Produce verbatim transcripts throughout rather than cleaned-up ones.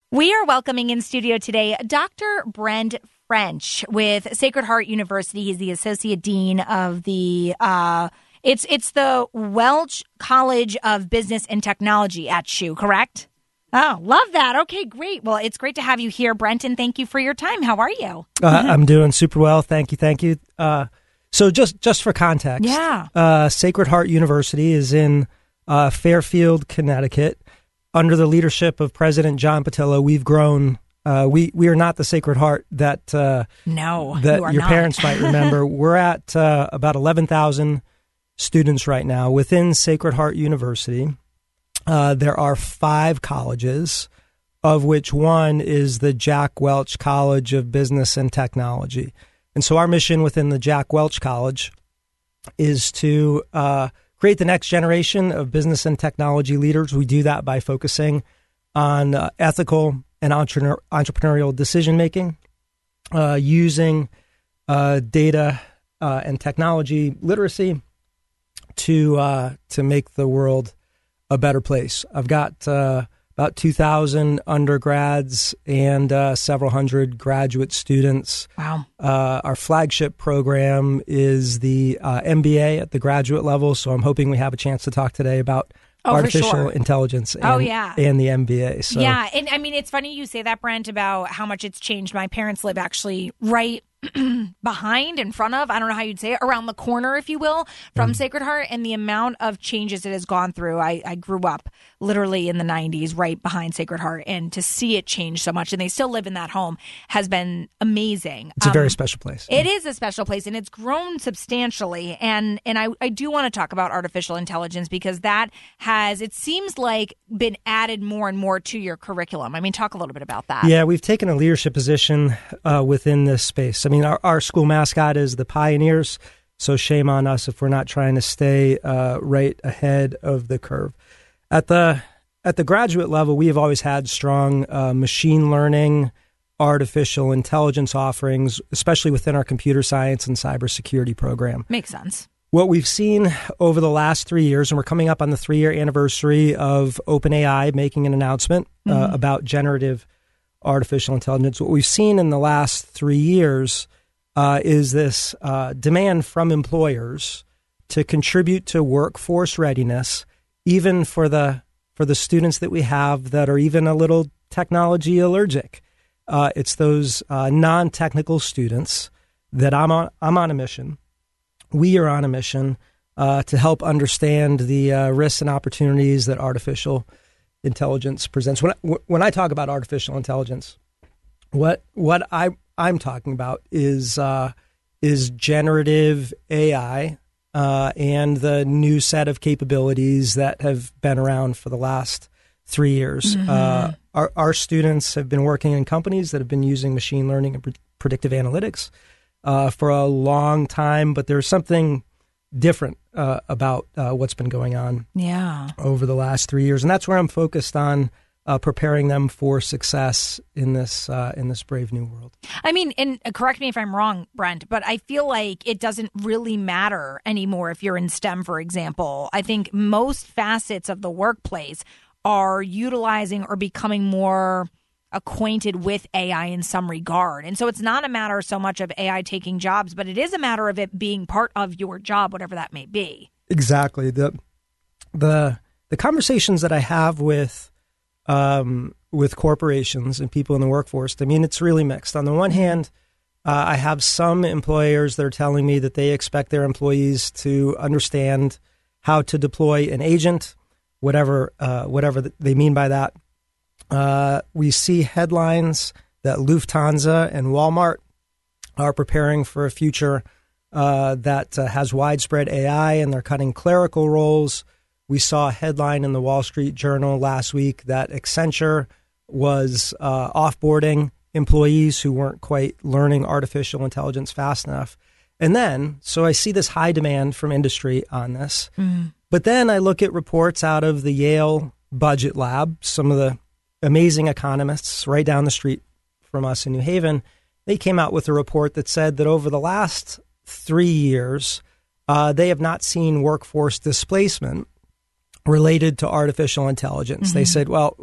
We are welcoming in studio today Doctor Brent French with Sacred Heart University. He's the Associate Dean of the, uh, it's it's the Welch College of Business and Technology at S C U, correct? Oh, love that. Okay, great. Well, it's great to have you here, Brent, and thank you for your time. How are you? Uh, I'm doing super well. Thank you. Thank you. Uh, so just, just for context, yeah. uh, Sacred Heart University is in uh, Fairfield, Connecticut. Under the leadership of President John Patillo, we've grown. Uh, we we are not the Sacred Heart that uh, no that you are your not. parents might remember. We're at uh, about eleven thousand students right now within Sacred Heart University. Uh, there are five colleges, of which one is the Jack Welch College of Business and Technology. And so our mission within the Jack Welch College is to uh, create the next generation of business and technology leaders. We do that by focusing on uh, ethical and entre- entrepreneurial decision-making, uh, using uh, data uh, and technology literacy to uh, to make the world a better place. I've got uh, about two thousand undergrads and uh, several hundred graduate students. Wow. Uh, our flagship program is the uh, M B A at the graduate level, so I'm hoping we have a chance to talk today about oh, artificial sure. intelligence and, oh, yeah. and the M B A. So. Yeah, and I mean, it's funny you say that, Brent, about how much it's changed. My parents live actually right behind, in front of, I don't know how you'd say it, around the corner, if you will, from mm. Sacred Heart, and the amount of changes it has gone through. I, I grew up literally in the nineties right behind Sacred Heart, and to see it change so much, and they still live in that home, has been amazing. It's a um, very special place. It is a special place, and it's grown substantially, and and I, I do want to talk about artificial intelligence because that has, it seems like, been added more and more to your curriculum. I mean, talk a little bit about that. Yeah, we've taken a leadership position uh, within this space. I mean, our, our school mascot is the Pioneers, so shame on us if we're not trying to stay uh, right ahead of the curve. At the at the graduate level, we have always had strong uh, machine learning, artificial intelligence offerings, especially within our computer science and cybersecurity program. Makes sense. What we've seen over the last three years, and we're coming up on the three-year anniversary of OpenAI making an announcement uh, mm-hmm. about generative artificial intelligence. What we've seen in the last three years uh, is this uh, demand from employers to contribute to workforce readiness, even for the for the students that we have that are even a little technology allergic. Uh, it's those uh, non-technical students that I'm on. I'm on a mission. We are on a mission uh, to help understand the uh, risks and opportunities that artificial intelligence presents. When I, when I talk about artificial intelligence, what what I I'm talking about is uh, is generative A I uh, and the new set of capabilities that have been around for the last three years. Mm-hmm. Uh, our our students have been working in companies that have been using machine learning and pre- predictive analytics uh, for a long time, but there's something different uh, about uh, what's been going on yeah. over the last three years. And that's where I'm focused on uh, preparing them for success in this uh, in this brave new world. I mean, and correct me if I'm wrong, Brent, but I feel like it doesn't really matter anymore if you're in STEM, for example. I think most facets of the workplace are utilizing or becoming more acquainted with A I in some regard. And so it's not a matter so much of A I taking jobs, but it is a matter of it being part of your job, whatever that may be. Exactly. The the the conversations that I have with um, with corporations and people in the workforce, I mean, it's really mixed. On the one hand, uh, I have some employers that are telling me that they expect their employees to understand how to deploy an agent, whatever uh, whatever they mean by that. Uh, we see headlines that Lufthansa and Walmart are preparing for a future uh, that uh, has widespread A I, and they're cutting clerical roles. We saw a headline in the Wall Street Journal last week that Accenture was uh, offboarding employees who weren't quite learning artificial intelligence fast enough. And then, so I see this high demand from industry on this. Mm. But then I look at reports out of the Yale Budget Lab, some of the amazing economists right down the street from us in New Haven. They came out with a report that said that over the last three years, uh, they have not seen workforce displacement related to artificial intelligence. Mm-hmm. They said, well, w-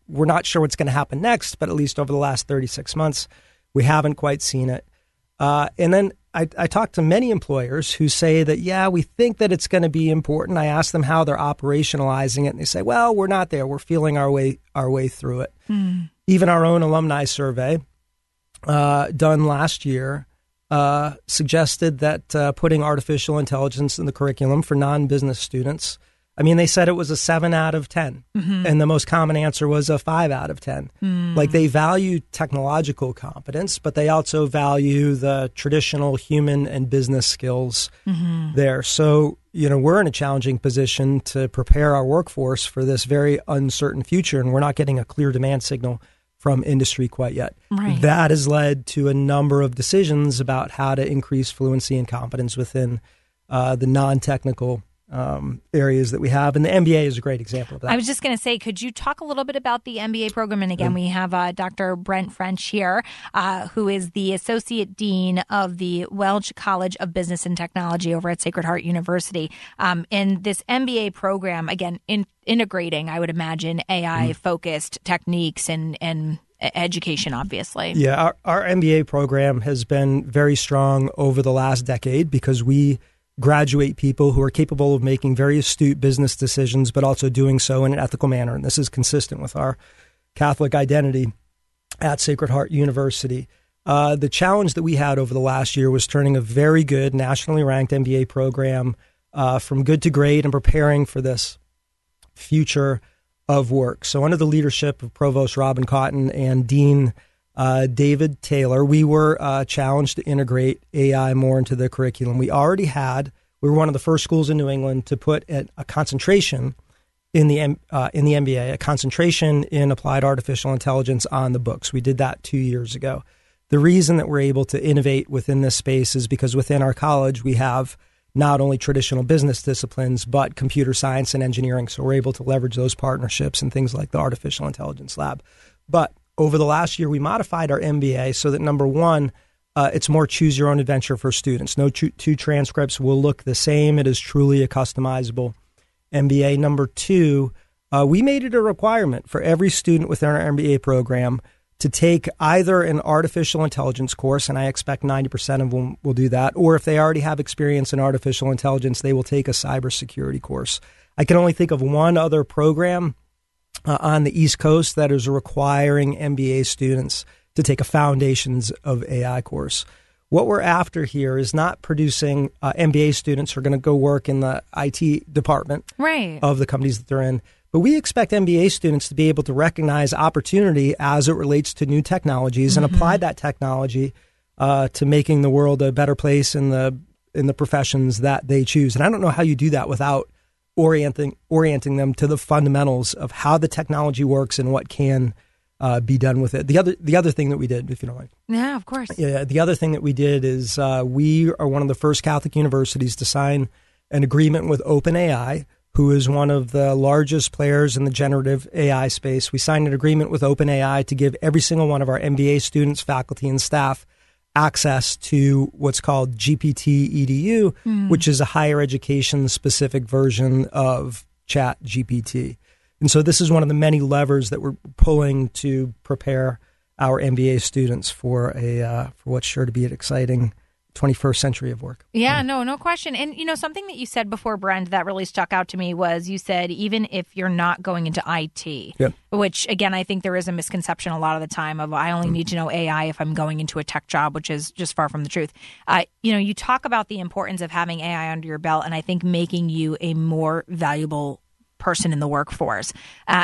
we're not sure what's going to happen next, but at least over the last thirty-six months, we haven't quite seen it. Uh, and then I, I talked to many employers who say that, yeah, we think that it's going to be important. I ask them how they're operationalizing it, and they say, well, we're not there. We're feeling our way our way through it. Mm. Even our own alumni survey uh, done last year uh, suggested that uh, putting artificial intelligence in the curriculum for non-business students, I mean, they said it was a seven out of ten, mm-hmm. and the most common answer was a five out of ten. Mm. Like, they value technological competence, but they also value the traditional human and business skills mm-hmm. there. So, you know, we're in a challenging position to prepare our workforce for this very uncertain future, and we're not getting a clear demand signal from industry quite yet. Right. That has led to a number of decisions about how to increase fluency and competence within uh, the non-technical Um, areas that we have, and the M B A is a great example of that. I was just going to say, could you talk a little bit about the M B A program? And again, mm. we have uh, Doctor Brent French here, uh, who is the Associate Dean of the Welch College of Business and Technology over at Sacred Heart University. Um, and this M B A program, again, in, integrating, I would imagine, A I-focused mm. techniques and, and education, obviously. Yeah, our, our M B A program has been very strong over the last decade because we graduate people who are capable of making very astute business decisions, but also doing so in an ethical manner. And this is consistent with our Catholic identity at Sacred Heart University. Uh, the challenge that we had over the last year was turning a very good nationally ranked M B A program uh, from good to great and preparing for this future of work. So under the leadership of Provost Robin Cotton and Dean Uh, David Taylor, we were uh, challenged to integrate A I more into the curriculum. We already had, we were one of the first schools in New England to put a, a concentration in the uh, in the M B A, a concentration in applied artificial intelligence on the books. We did that two years ago. The reason that we're able to innovate within this space is because within our college, we have not only traditional business disciplines, but computer science and engineering. So we're able to leverage those partnerships and things like the Artificial Intelligence Lab. But over the last year, we modified our M B A so that, number one, uh, it's more choose your own adventure for students. No two, two transcripts will look the same. It is truly a customizable M B A. Number two, uh, we made it a requirement for every student within our M B A program to take either an artificial intelligence course, and I expect ninety percent of them will do that, or if they already have experience in artificial intelligence, they will take a cybersecurity course. I can only think of one other program Uh, on the East Coast that is requiring M B A students to take a Foundations of A I course. What we're after here is not producing uh, M B A students who are going to go work in the I T department right. of the companies that they're in, but we expect M B A students to be able to recognize opportunity as it relates to new technologies mm-hmm. and apply that technology uh, to making the world a better place in the in the professions that they choose. And I don't know how you do that without orienting orienting them to the fundamentals of how the technology works and what can uh, be done with it. The other the other thing that we did, if you don't mind. Yeah, of course. Yeah, the other thing that we did is uh, we are one of the first Catholic universities to sign an agreement with OpenAI, who is one of the largest players in the generative A I space. We signed an agreement with OpenAI to give every single one of our M B A students, faculty, and staff access to what's called G P T E D U, mm. which is a higher education specific version of Chat G P T. And so this is one of the many levers that we're pulling to prepare our M B A students for a uh, for what's sure to be an exciting twenty-first century of work. Yeah, no, no question. And, you know, something that you said before, Brent, that really stuck out to me was you said, even if you're not going into I T, yeah. which, again, I think there is a misconception a lot of the time of I only need to know A I if I'm going into a tech job, which is just far from the truth. Uh, you know, you talk about the importance of having A I under your belt, and I think making you a more valuable person in the workforce. Uh,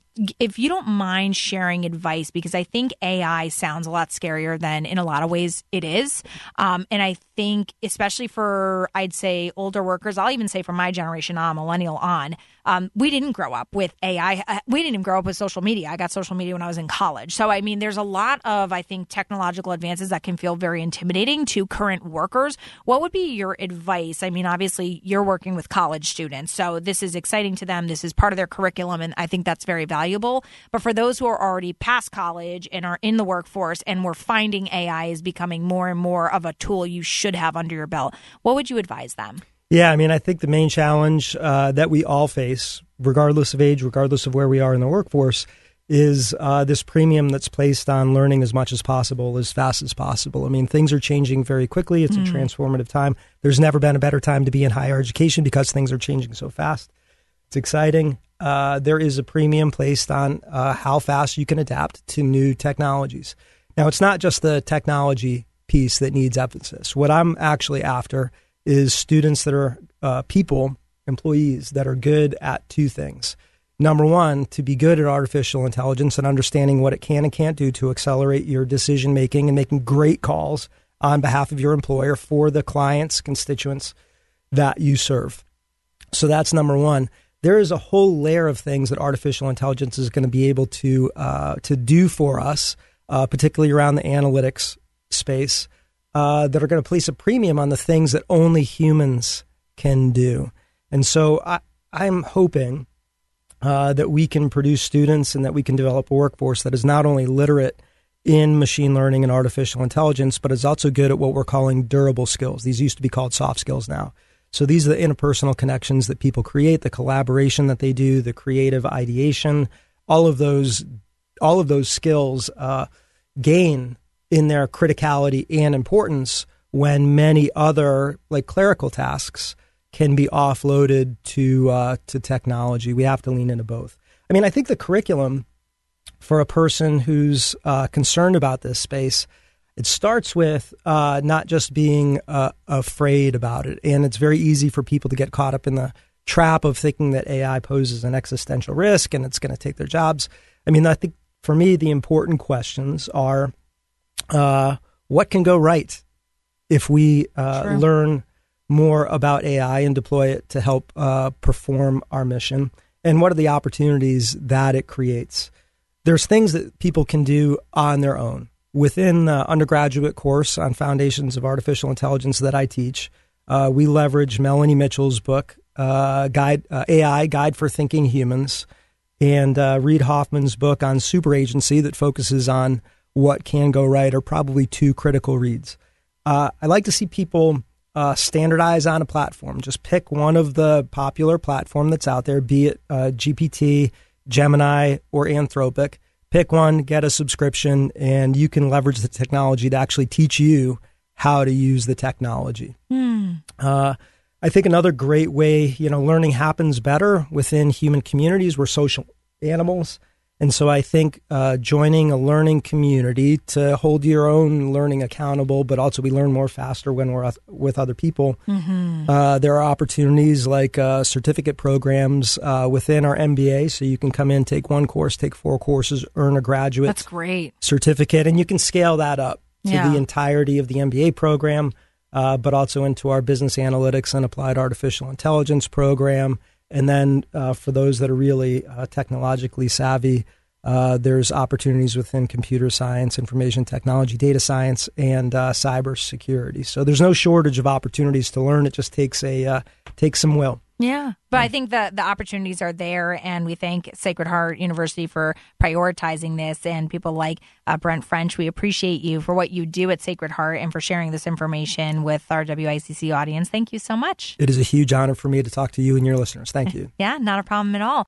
if you don't mind sharing advice, because I think A I sounds a lot scarier than in a lot of ways it is. Um, and I think especially for, I'd say, older workers, I'll even say from my generation on, millennial on, um, we didn't grow up with A I. We didn't even grow up with social media. I got social media when I was in college. So, I mean, there's a lot of, I think, technological advances that can feel very intimidating to current workers. What would be your advice? I mean, obviously, you're working with college students, so this is exciting to them. This is part of their curriculum, and I think that's very valuable. But for those who are already past college and are in the workforce and we're finding A I is becoming more and more of a tool you should have under your belt, what would you advise them? Yeah, I mean, I think the main challenge uh, that we all face, regardless of age, regardless of where we are in the workforce, is uh, this premium that's placed on learning as much as possible, as fast as possible. I mean, things are changing very quickly. It's mm. a transformative time. There's never been a better time to be in higher education because things are changing so fast. It's exciting. Uh, there is a premium placed on uh, how fast you can adapt to new technologies. Now, it's not just the technology piece that needs emphasis. What I'm actually after is students that are uh, people, employees that are good at two things. Number one, to be good at artificial intelligence and understanding what it can and can't do to accelerate your decision making and making great calls on behalf of your employer for the clients, constituents that you serve. So that's number one. There is a whole layer of things that artificial intelligence is going to be able to uh, to do for us, uh, particularly around the analytics space, uh, that are going to place a premium on the things that only humans can do. And so I, I'm hoping uh, that we can produce students and that we can develop a workforce that is not only literate in machine learning and artificial intelligence, but is also good at what we're calling durable skills. These used to be called soft skills now. So these are the interpersonal connections that people create, the collaboration that they do, the creative ideation, all of those, all of those skills uh, gain in their criticality and importance when many other, like clerical tasks, can be offloaded to uh, to technology. We have to lean into both. I mean, I think the curriculum for a person who's uh, concerned about this space, it starts with uh, not just being uh, afraid about it. And it's very easy for people to get caught up in the trap of thinking that A I poses an existential risk and it's going to take their jobs. I mean, I think for me, the important questions are, uh, what can go right if we uh, learn more about A I and deploy it to help uh, perform our mission? And what are the opportunities that it creates? There's things that people can do on their own. Within the undergraduate course on Foundations of Artificial Intelligence that I teach, uh, we leverage Melanie Mitchell's book, uh, Guide uh, A I, Guide for Thinking Humans, and uh, Reid Hoffman's book on super agency that focuses on what can go right, are probably two critical reads. Uh, I like to see people uh, standardize on a platform. Just pick one of the popular platform that's out there, be it uh, G P T, Gemini, or Anthropic. Pick one, get a subscription, and you can leverage the technology to actually teach you how to use the technology. Mm. Uh, I think another great way, you know, learning happens better within human communities. We're social animals. And so I think uh, joining a learning community to hold your own learning accountable, but also we learn more faster when we're with other people. Mm-hmm. Uh, there are opportunities like uh, certificate programs uh, within our M B A. So you can come in, take one course, take four courses, earn a graduate That's great. certificate, and you can scale that up to yeah. the entirety of the M B A program, uh, but also into our business analytics and applied artificial intelligence program. And then uh, for those that are really uh, technologically savvy, uh, there's opportunities within computer science, information technology, data science, and uh, cybersecurity. So there's no shortage of opportunities to learn. It just takes a uh, takes some will. Yeah, but I think that the opportunities are there, and we thank Sacred Heart University for prioritizing this, and people like uh, Brent French. We appreciate you for what you do at Sacred Heart and for sharing this information with our W I C C audience. Thank you so much. It is a huge honor for me to talk to you and your listeners. Thank you. Yeah, not a problem at all.